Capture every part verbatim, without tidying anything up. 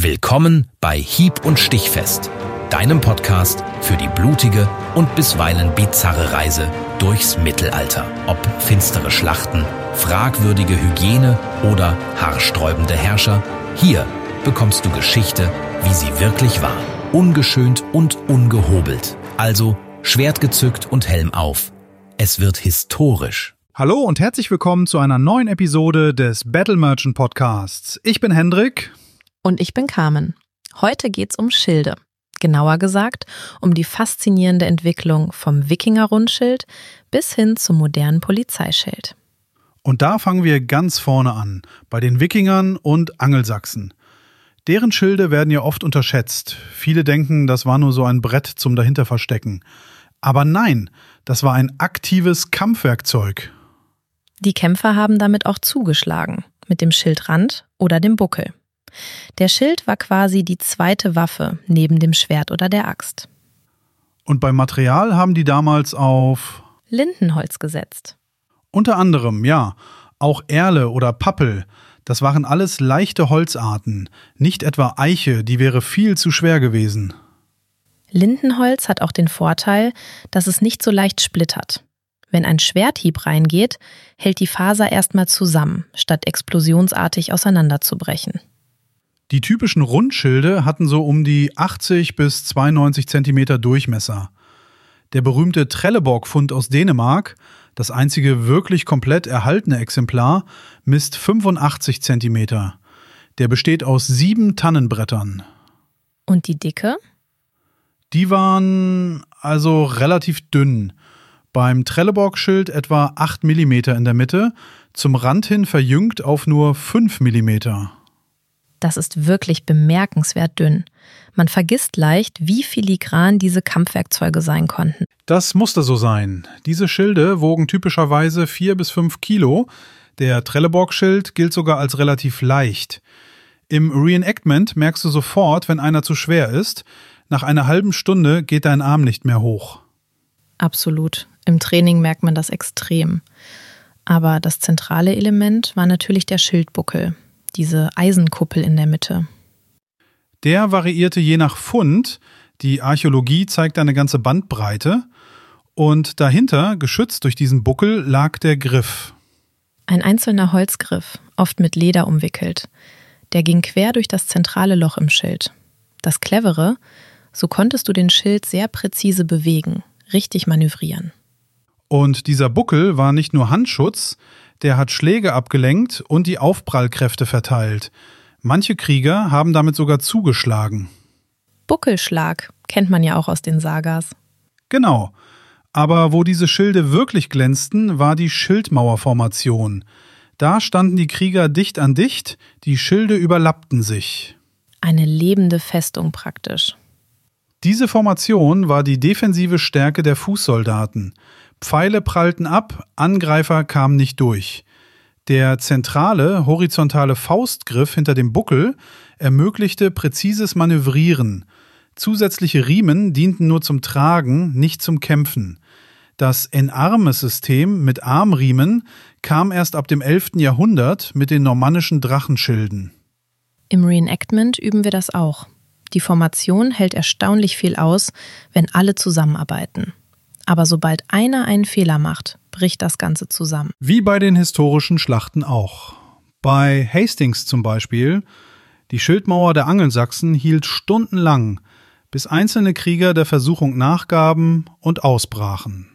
Willkommen bei Hieb- und Stichfest, deinem Podcast für die blutige und bisweilen bizarre Reise durchs Mittelalter. Ob finstere Schlachten, fragwürdige Hygiene oder haarsträubende Herrscher, hier bekommst du Geschichte, wie sie wirklich war. Ungeschönt und ungehobelt. Also Schwert gezückt und Helm auf. Es wird historisch. Hallo und herzlich willkommen zu einer neuen Episode des Battle Merchant Podcasts. Ich bin Hendrik. Und ich bin Carmen. Heute geht's um Schilde. Genauer gesagt, um die faszinierende Entwicklung vom Wikinger-Rundschild bis hin zum modernen Polizeischild. Und da fangen wir ganz vorne an, bei den Wikingern und Angelsachsen. Deren Schilde werden ja oft unterschätzt. Viele denken, das war nur so ein Brett zum Dahinterverstecken. Aber nein, das war ein aktives Kampfwerkzeug. Die Kämpfer haben damit auch zugeschlagen, mit dem Schildrand oder dem Buckel. Der Schild war quasi die zweite Waffe neben dem Schwert oder der Axt. Und beim Material haben die damals auf Lindenholz gesetzt. Unter anderem, ja, auch Erle oder Pappel. Das waren alles leichte Holzarten, nicht etwa Eiche, die wäre viel zu schwer gewesen. Lindenholz hat auch den Vorteil, dass es nicht so leicht splittert. Wenn ein Schwerthieb reingeht, hält die Faser erstmal zusammen, statt explosionsartig auseinanderzubrechen. Die typischen Rundschilde hatten so um die achtzig bis zweiundneunzig Zentimeter Durchmesser. Der berühmte Trelleborg-Fund aus Dänemark, das einzige wirklich komplett erhaltene Exemplar, misst fünfundachtzig Zentimeter. Der besteht aus sieben Tannenbrettern. Und die Dicke? Die waren also relativ dünn. Beim Trelleborg-Schild etwa acht Millimeter in der Mitte, zum Rand hin verjüngt auf nur fünf Millimeter. Das ist wirklich bemerkenswert dünn. Man vergisst leicht, wie filigran diese Kampfwerkzeuge sein konnten. Das musste so sein. Diese Schilde wogen typischerweise vier bis fünf Kilo. Der Trelleborg-Schild gilt sogar als relativ leicht. Im Reenactment merkst du sofort, wenn einer zu schwer ist. Nach einer halben Stunde geht dein Arm nicht mehr hoch. Absolut. Im Training merkt man das extrem. Aber das zentrale Element war natürlich der Schildbuckel. Diese Eisenkuppel in der Mitte. Der variierte je nach Fund. Die Archäologie zeigt eine ganze Bandbreite. Und dahinter, geschützt durch diesen Buckel, lag der Griff. Ein einzelner Holzgriff, oft mit Leder umwickelt. Der ging quer durch das zentrale Loch im Schild. Das Clevere, so konntest du den Schild sehr präzise bewegen, richtig manövrieren. Und dieser Buckel war nicht nur Handschutz, der hat Schläge abgelenkt und die Aufprallkräfte verteilt. Manche Krieger haben damit sogar zugeschlagen. Buckelschlag kennt man ja auch aus den Sagas. Genau. Aber wo diese Schilde wirklich glänzten, war die Schildmauerformation. Da standen die Krieger dicht an dicht, die Schilde überlappten sich. Eine lebende Festung praktisch. Diese Formation war die defensive Stärke der Fußsoldaten. Pfeile prallten ab, Angreifer kamen nicht durch. Der zentrale, horizontale Faustgriff hinter dem Buckel ermöglichte präzises Manövrieren. Zusätzliche Riemen dienten nur zum Tragen, nicht zum Kämpfen. Das Enarmes-System mit Armriemen kam erst ab dem elften Jahrhundert mit den normannischen Drachenschilden. Im Reenactment üben wir das auch. Die Formation hält erstaunlich viel aus, wenn alle zusammenarbeiten. Aber sobald einer einen Fehler macht, bricht das Ganze zusammen. Wie bei den historischen Schlachten auch. Bei Hastings zum Beispiel, die Schildmauer der Angelsachsen hielt stundenlang, bis einzelne Krieger der Versuchung nachgaben und ausbrachen.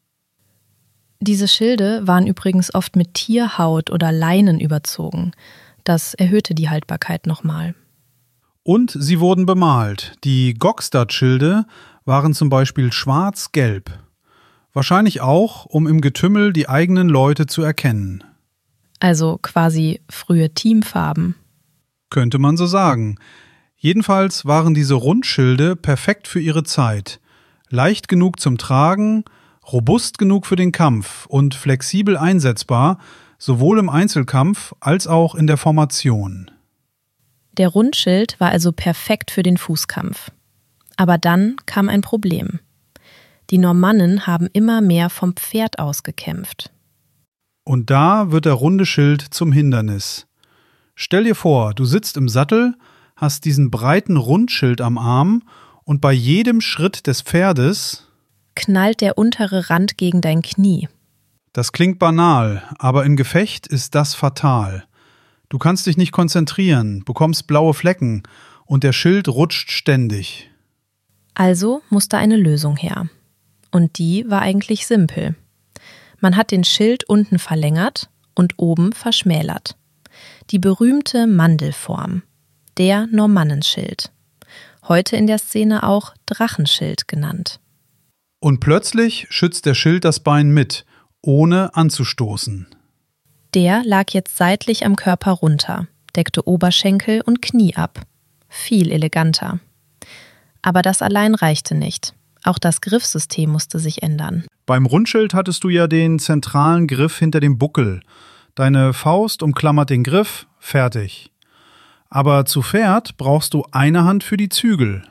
Diese Schilde waren übrigens oft mit Tierhaut oder Leinen überzogen. Das erhöhte die Haltbarkeit nochmal. Und sie wurden bemalt. Die Gokstad-Schilde waren zum Beispiel schwarz-gelb. Wahrscheinlich auch, um im Getümmel die eigenen Leute zu erkennen. Also quasi frühe Teamfarben. Könnte man so sagen. Jedenfalls waren diese Rundschilde perfekt für ihre Zeit. Leicht genug zum Tragen, robust genug für den Kampf und flexibel einsetzbar, sowohl im Einzelkampf als auch in der Formation. Der Rundschild war also perfekt für den Fußkampf. Aber dann kam ein Problem. Die Normannen haben immer mehr vom Pferd aus gekämpft. Und da wird der runde Schild zum Hindernis. Stell dir vor, du sitzt im Sattel, hast diesen breiten Rundschild am Arm und bei jedem Schritt des Pferdes knallt der untere Rand gegen dein Knie. Das klingt banal, aber im Gefecht ist das fatal. Du kannst dich nicht konzentrieren, bekommst blaue Flecken und der Schild rutscht ständig. Also musste eine Lösung her. Und die war eigentlich simpel. Man hat den Schild unten verlängert und oben verschmälert. Die berühmte Mandelform, der Normannenschild. Heute in der Szene auch Drachenschild genannt. Und plötzlich schützt der Schild das Bein mit, ohne anzustoßen. Der lag jetzt seitlich am Körper runter, deckte Oberschenkel und Knie ab. Viel eleganter. Aber das allein reichte nicht. Auch das Griffsystem musste sich ändern. Beim Rundschild hattest du ja den zentralen Griff hinter dem Buckel. Deine Faust umklammert den Griff, fertig. Aber zu Pferd brauchst du eine Hand für die Zügel.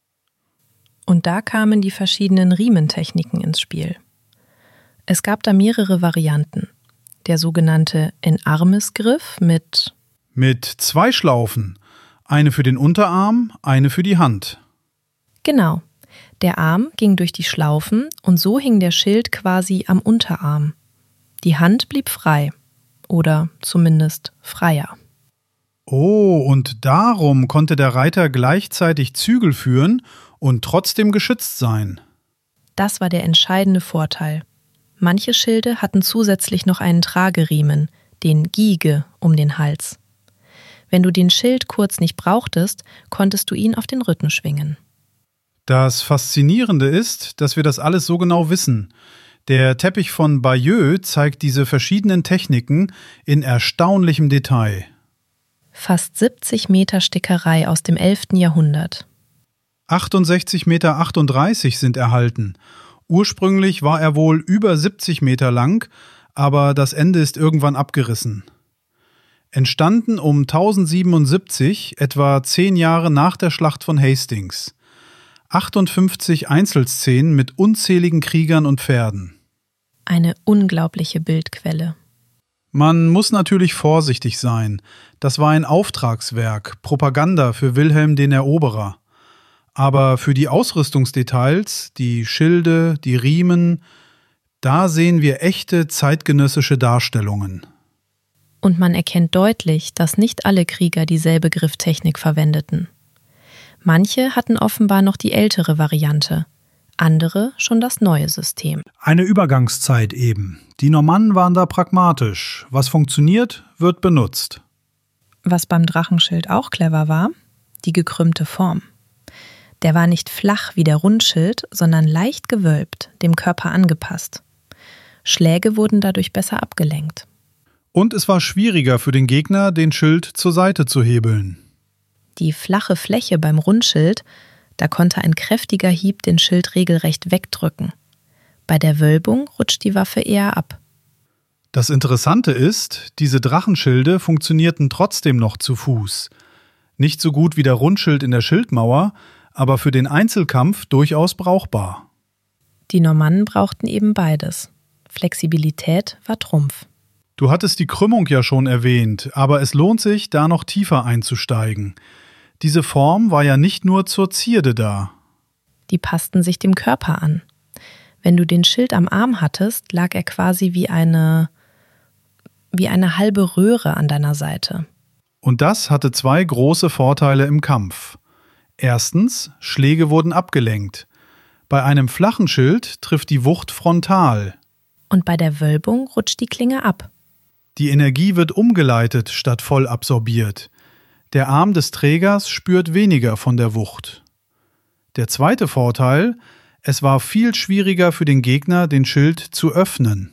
Und da kamen die verschiedenen Riementechniken ins Spiel. Es gab da mehrere Varianten. Der sogenannte In-Armes-Griff mit Mit zwei Schlaufen. Eine für den Unterarm, eine für die Hand. Genau. Der Arm ging durch die Schlaufen und so hing der Schild quasi am Unterarm. Die Hand blieb frei. Oder zumindest freier. Oh, und darum konnte der Reiter gleichzeitig Zügel führen und trotzdem geschützt sein. Das war der entscheidende Vorteil. Manche Schilde hatten zusätzlich noch einen Trageriemen, den Giege, um den Hals. Wenn du den Schild kurz nicht brauchtest, konntest du ihn auf den Rücken schwingen. Das Faszinierende ist, dass wir das alles so genau wissen. Der Teppich von Bayeux zeigt diese verschiedenen Techniken in erstaunlichem Detail. Fast siebzig Meter Stickerei aus dem elften Jahrhundert. achtundsechzig Meter achtunddreißig sind erhalten. Ursprünglich war er wohl über siebzig Meter lang, aber das Ende ist irgendwann abgerissen. Entstanden um tausendsiebenundsiebzig, etwa zehn Jahre nach der Schlacht von Hastings. achtundfünfzig Einzelszenen mit unzähligen Kriegern und Pferden. Eine unglaubliche Bildquelle. Man muss natürlich vorsichtig sein. Das war ein Auftragswerk, Propaganda für Wilhelm den Eroberer. Aber für die Ausrüstungsdetails, die Schilde, die Riemen, da sehen wir echte zeitgenössische Darstellungen. Und man erkennt deutlich, dass nicht alle Krieger dieselbe Grifftechnik verwendeten. Manche hatten offenbar noch die ältere Variante, andere schon das neue System. Eine Übergangszeit eben. Die Normannen waren da pragmatisch. Was funktioniert, wird benutzt. Was beim Drachenschild auch clever war, die gekrümmte Form. Der war nicht flach wie der Rundschild, sondern leicht gewölbt, dem Körper angepasst. Schläge wurden dadurch besser abgelenkt. Und es war schwieriger für den Gegner, den Schild zur Seite zu hebeln. Die flache Fläche beim Rundschild, da konnte ein kräftiger Hieb den Schild regelrecht wegdrücken. Bei der Wölbung rutscht die Waffe eher ab. Das Interessante ist, diese Drachenschilde funktionierten trotzdem noch zu Fuß. Nicht so gut wie der Rundschild in der Schildmauer, aber für den Einzelkampf durchaus brauchbar. Die Normannen brauchten eben beides. Flexibilität war Trumpf. Du hattest die Krümmung ja schon erwähnt, aber es lohnt sich, da noch tiefer einzusteigen. Diese Form war ja nicht nur zur Zierde da. Die passten sich dem Körper an. Wenn du den Schild am Arm hattest, lag er quasi wie eine, wie eine halbe Röhre an deiner Seite. Und das hatte zwei große Vorteile im Kampf. Erstens, Schläge wurden abgelenkt. Bei einem flachen Schild trifft die Wucht frontal. Und bei der Wölbung rutscht die Klinge ab. Die Energie wird umgeleitet statt voll absorbiert. Der Arm des Trägers spürt weniger von der Wucht. Der zweite Vorteil, es war viel schwieriger für den Gegner, den Schild zu öffnen.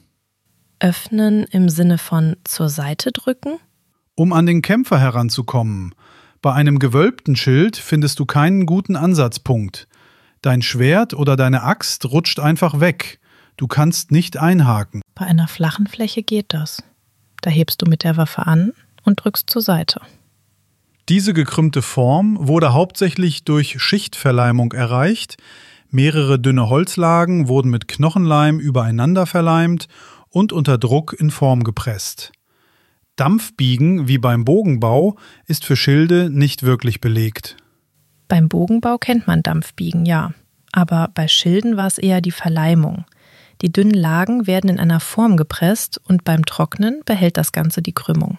Öffnen im Sinne von zur Seite drücken? Um an den Kämpfer heranzukommen. Bei einem gewölbten Schild findest du keinen guten Ansatzpunkt. Dein Schwert oder deine Axt rutscht einfach weg. Du kannst nicht einhaken. Bei einer flachen Fläche geht das. Da hebst du mit der Waffe an und drückst zur Seite. Diese gekrümmte Form wurde hauptsächlich durch Schichtverleimung erreicht. Mehrere dünne Holzlagen wurden mit Knochenleim übereinander verleimt und unter Druck in Form gepresst. Dampfbiegen wie beim Bogenbau ist für Schilde nicht wirklich belegt. Beim Bogenbau kennt man Dampfbiegen, ja. Aber bei Schilden war es eher die Verleimung. Die dünnen Lagen werden in einer Form gepresst und beim Trocknen behält das Ganze die Krümmung.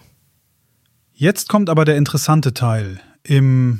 Jetzt kommt aber der interessante Teil. Im,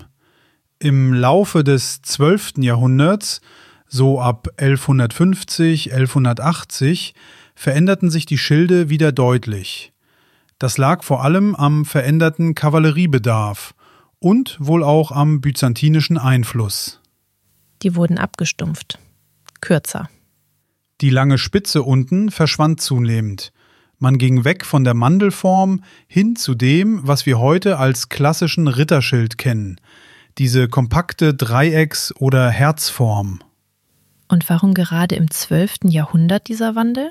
im Laufe des zwölften Jahrhunderts, so ab elfhundertfünfzig, elfhundertachtzig, veränderten sich die Schilde wieder deutlich. Das lag vor allem am veränderten Kavalleriebedarf und wohl auch am byzantinischen Einfluss. Die wurden abgestumpft, kürzer. Die lange Spitze unten verschwand zunehmend. Man ging weg von der Mandelform hin zu dem, was wir heute als klassischen Ritterschild kennen, diese kompakte Dreiecks- oder Herzform. Und warum gerade im zwölften Jahrhundert dieser Wandel?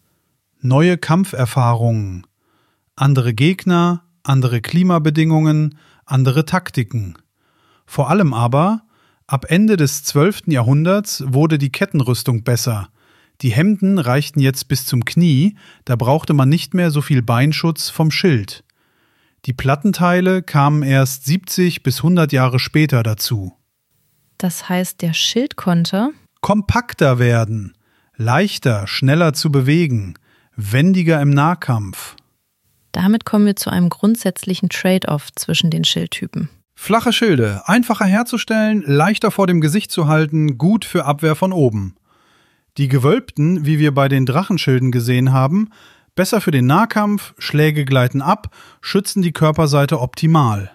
Neue Kampferfahrungen, andere Gegner, andere Klimabedingungen, andere Taktiken. Vor allem aber, ab Ende des zwölften Jahrhunderts wurde die Kettenrüstung besser. Die Hemden reichten jetzt bis zum Knie, da brauchte man nicht mehr so viel Beinschutz vom Schild. Die Plattenteile kamen erst siebzig bis hundert Jahre später dazu. Das heißt, der Schild konnte kompakter werden, leichter, schneller zu bewegen, wendiger im Nahkampf. Damit kommen wir zu einem grundsätzlichen Trade-off zwischen den Schildtypen. Flache Schilde, einfacher herzustellen, leichter vor dem Gesicht zu halten, gut für Abwehr von oben. Die gewölbten, wie wir bei den Drachenschilden gesehen haben, besser für den Nahkampf, Schläge gleiten ab, schützen die Körperseite optimal.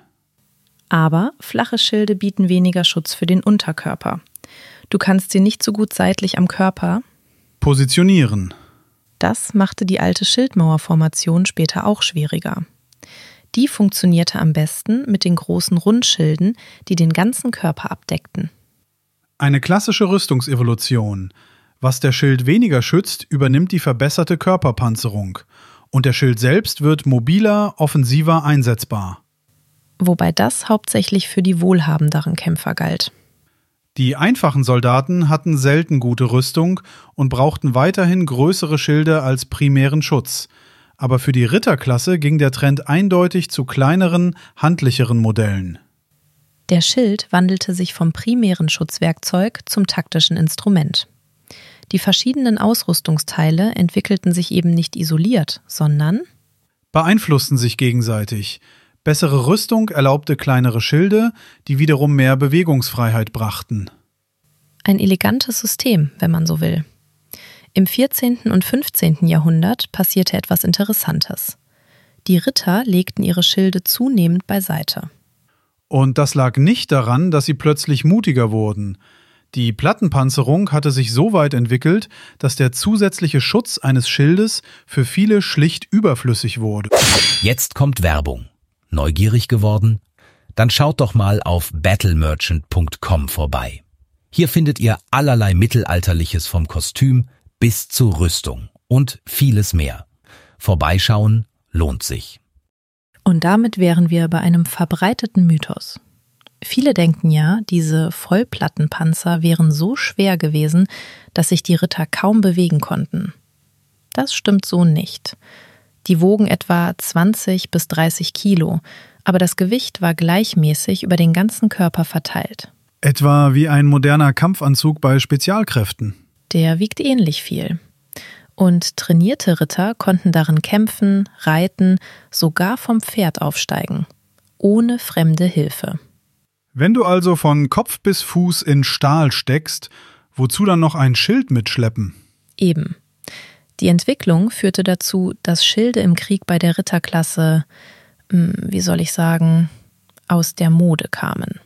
Aber flache Schilde bieten weniger Schutz für den Unterkörper. Du kannst sie nicht so gut seitlich am Körper positionieren. Das machte die alte Schildmauerformation später auch schwieriger. Die funktionierte am besten mit den großen Rundschilden, die den ganzen Körper abdeckten. Eine klassische Rüstungsevolution. Was der Schild weniger schützt, übernimmt die verbesserte Körperpanzerung. Und der Schild selbst wird mobiler, offensiver einsetzbar. Wobei das hauptsächlich für die wohlhabenderen Kämpfer galt. Die einfachen Soldaten hatten selten gute Rüstung und brauchten weiterhin größere Schilde als primären Schutz. Aber für die Ritterklasse ging der Trend eindeutig zu kleineren, handlicheren Modellen. Der Schild wandelte sich vom primären Schutzwerkzeug zum taktischen Instrument. Die verschiedenen Ausrüstungsteile entwickelten sich eben nicht isoliert, sondern beeinflussten sich gegenseitig. Bessere Rüstung erlaubte kleinere Schilde, die wiederum mehr Bewegungsfreiheit brachten. Ein elegantes System, wenn man so will. Im vierzehnten und fünfzehnten Jahrhundert passierte etwas Interessantes. Die Ritter legten ihre Schilde zunehmend beiseite. Und das lag nicht daran, dass sie plötzlich mutiger wurden. Die Plattenpanzerung hatte sich so weit entwickelt, dass der zusätzliche Schutz eines Schildes für viele schlicht überflüssig wurde. Jetzt kommt Werbung. Neugierig geworden? Dann schaut doch mal auf battle merchant punkt com vorbei. Hier findet ihr allerlei Mittelalterliches vom Kostüm bis zur Rüstung und vieles mehr. Vorbeischauen lohnt sich. Und damit wären wir bei einem verbreiteten Mythos. Viele denken ja, diese Vollplattenpanzer wären so schwer gewesen, dass sich die Ritter kaum bewegen konnten. Das stimmt so nicht. Die wogen etwa zwanzig bis dreißig Kilo, aber das Gewicht war gleichmäßig über den ganzen Körper verteilt. Etwa wie ein moderner Kampfanzug bei Spezialkräften. Der wiegt ähnlich viel. Und trainierte Ritter konnten darin kämpfen, reiten, sogar vom Pferd aufsteigen. Ohne fremde Hilfe. Wenn du also von Kopf bis Fuß in Stahl steckst, wozu dann noch ein Schild mitschleppen? Eben. Die Entwicklung führte dazu, dass Schilde im Krieg bei der Ritterklasse, wie soll ich sagen, aus der Mode kamen.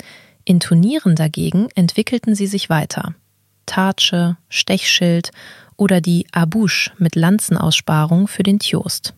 In Turnieren dagegen entwickelten sie sich weiter. Tartsche, Stechschild oder die Abouche mit Lanzenaussparung für den Tjost.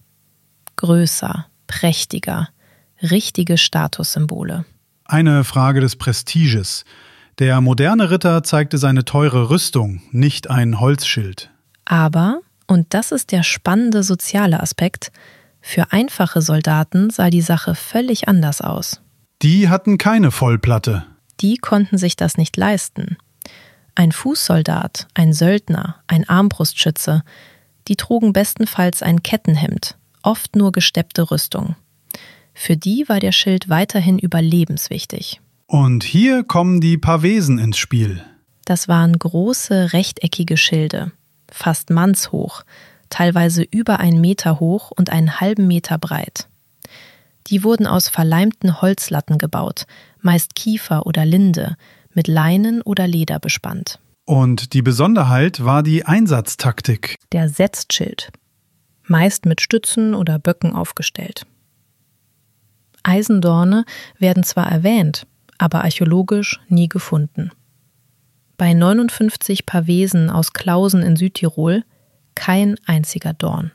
Größer, prächtiger, richtige Statussymbole. Eine Frage des Prestiges. Der moderne Ritter zeigte seine teure Rüstung, nicht ein Holzschild. Aber, und das ist der spannende soziale Aspekt, für einfache Soldaten sah die Sache völlig anders aus. Die hatten keine Vollplatte. Die konnten sich das nicht leisten. Ein Fußsoldat, ein Söldner, ein Armbrustschütze, die trugen bestenfalls ein Kettenhemd, oft nur gesteppte Rüstung. Für die war der Schild weiterhin überlebenswichtig. Und hier kommen die Pavesen ins Spiel. Das waren große, rechteckige Schilde, fast mannshoch, teilweise über einen Meter hoch und einen halben Meter breit. Die wurden aus verleimten Holzlatten gebaut, meist Kiefer oder Linde, mit Leinen oder Leder bespannt. Und die Besonderheit war die Einsatztaktik. Der Setzschild, meist mit Stützen oder Böcken aufgestellt. Eisendorne werden zwar erwähnt, aber archäologisch nie gefunden. Bei neunundfünfzig Pavesen aus Klausen in Südtirol kein einziger Dorn.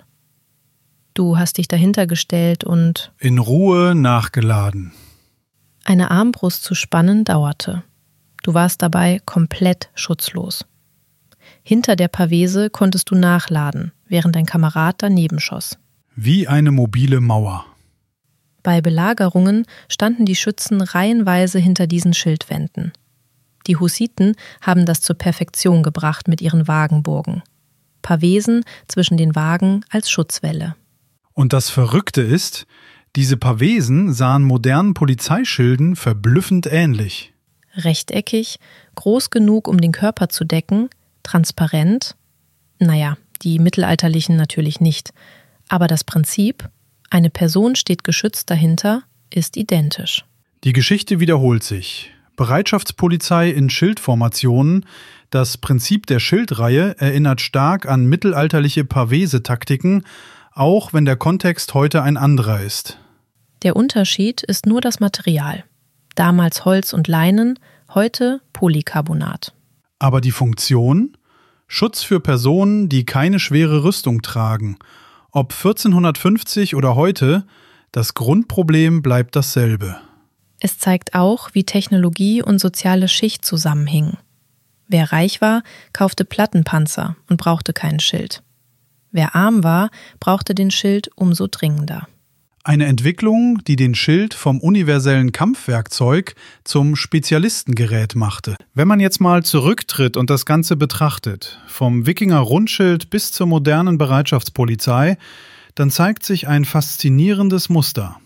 Du hast dich dahinter gestellt und in Ruhe nachgeladen. Eine Armbrust zu spannen dauerte. Du warst dabei komplett schutzlos. Hinter der Pavese konntest du nachladen, während dein Kamerad daneben schoss. Wie eine mobile Mauer. Bei Belagerungen standen die Schützen reihenweise hinter diesen Schildwänden. Die Hussiten haben das zur Perfektion gebracht mit ihren Wagenburgen. Pavesen zwischen den Wagen als Schutzwälle. Und das Verrückte ist, diese Pavesen sahen modernen Polizeischilden verblüffend ähnlich. Rechteckig, groß genug, um den Körper zu decken, transparent. Naja, die mittelalterlichen natürlich nicht. Aber das Prinzip, eine Person steht geschützt dahinter, ist identisch. Die Geschichte wiederholt sich. Bereitschaftspolizei in Schildformationen. Das Prinzip der Schildreihe erinnert stark an mittelalterliche Pavese-Taktiken, auch wenn der Kontext heute ein anderer ist. Der Unterschied ist nur das Material. Damals Holz und Leinen, heute Polycarbonat. Aber die Funktion? Schutz für Personen, die keine schwere Rüstung tragen. Ob vierzehnhundertfünfzig oder heute, das Grundproblem bleibt dasselbe. Es zeigt auch, wie Technologie und soziale Schicht zusammenhingen. Wer reich war, kaufte Plattenpanzer und brauchte kein Schild. Wer arm war, brauchte den Schild umso dringender. Eine Entwicklung, die den Schild vom universellen Kampfwerkzeug zum Spezialistengerät machte. Wenn man jetzt mal zurücktritt und das Ganze betrachtet, vom Wikinger-Rundschild bis zur modernen Bereitschaftspolizei, dann zeigt sich ein faszinierendes Muster.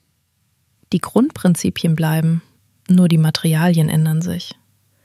Die Grundprinzipien bleiben, nur die Materialien ändern sich.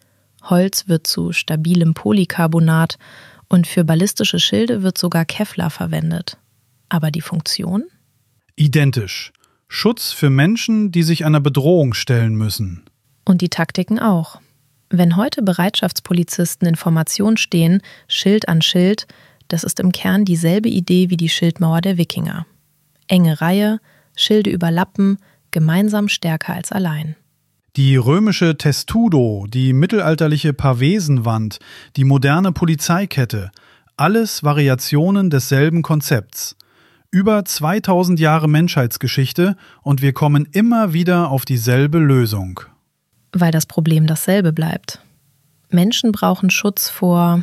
Holz wird zu stabilem Polycarbonat und für ballistische Schilde wird sogar Kevlar verwendet. Aber die Funktion? Identisch. Schutz für Menschen, die sich einer Bedrohung stellen müssen. Und die Taktiken auch. Wenn heute Bereitschaftspolizisten in Formation stehen, Schild an Schild, das ist im Kern dieselbe Idee wie die Schildmauer der Wikinger. Enge Reihe, Schilde überlappen, gemeinsam stärker als allein. Die römische Testudo, die mittelalterliche Pavesenwand, die moderne Polizeikette, alles Variationen desselben Konzepts. Über zweitausend Jahre Menschheitsgeschichte und wir kommen immer wieder auf dieselbe Lösung. Weil das Problem dasselbe bleibt. Menschen brauchen Schutz vor,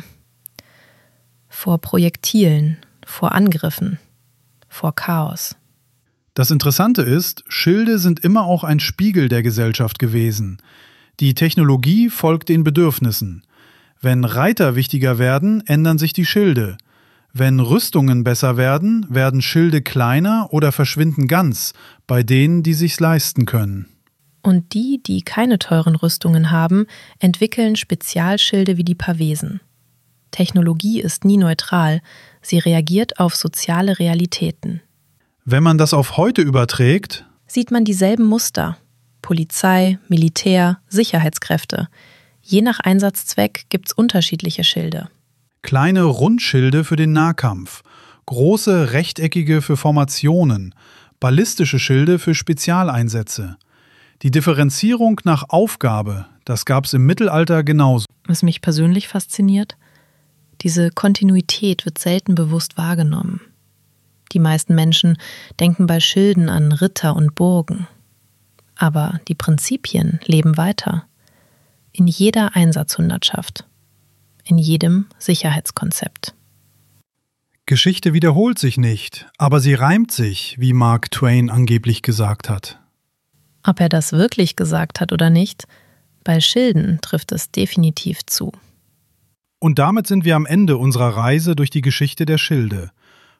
vor Projektilen, vor Angriffen, vor Chaos. Das Interessante ist, Schilde sind immer auch ein Spiegel der Gesellschaft gewesen. Die Technologie folgt den Bedürfnissen. Wenn Reiter wichtiger werden, ändern sich die Schilde. Wenn Rüstungen besser werden, werden Schilde kleiner oder verschwinden ganz, bei denen, die sich's leisten können. Und die, die keine teuren Rüstungen haben, entwickeln Spezialschilde wie die Pavesen. Technologie ist nie neutral, sie reagiert auf soziale Realitäten. Wenn man das auf heute überträgt, sieht man dieselben Muster. Polizei, Militär, Sicherheitskräfte. Je nach Einsatzzweck gibt's unterschiedliche Schilde. Kleine Rundschilde für den Nahkampf, große rechteckige für Formationen, ballistische Schilde für Spezialeinsätze. Die Differenzierung nach Aufgabe, das gab's im Mittelalter genauso. Was mich persönlich fasziniert, diese Kontinuität wird selten bewusst wahrgenommen. Die meisten Menschen denken bei Schilden an Ritter und Burgen. Aber die Prinzipien leben weiter. In jeder Einsatzhundertschaft. In jedem Sicherheitskonzept. Geschichte wiederholt sich nicht, aber sie reimt sich, wie Mark Twain angeblich gesagt hat. Ob er das wirklich gesagt hat oder nicht, bei Schilden trifft es definitiv zu. Und damit sind wir am Ende unserer Reise durch die Geschichte der Schilde.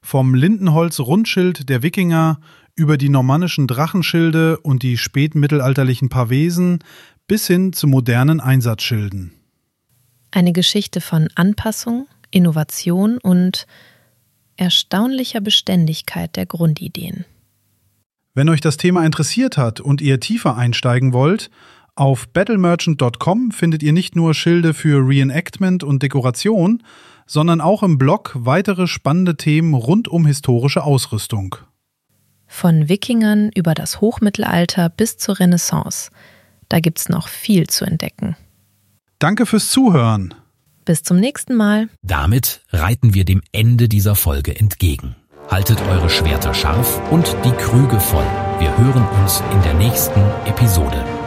Vom Lindenholz-Rundschild der Wikinger über die normannischen Drachenschilde und die spätmittelalterlichen Pavesen bis hin zu modernen Einsatzschilden. Eine Geschichte von Anpassung, Innovation und erstaunlicher Beständigkeit der Grundideen. Wenn euch das Thema interessiert hat und ihr tiefer einsteigen wollt, auf battle merchant punkt com findet ihr nicht nur Schilde für Reenactment und Dekoration, sondern auch im Blog weitere spannende Themen rund um historische Ausrüstung. Von Wikingern über das Hochmittelalter bis zur Renaissance. Da gibt's noch viel zu entdecken. Danke fürs Zuhören. Bis zum nächsten Mal. Damit reiten wir dem Ende dieser Folge entgegen. Haltet eure Schwerter scharf und die Krüge voll. Wir hören uns in der nächsten Episode.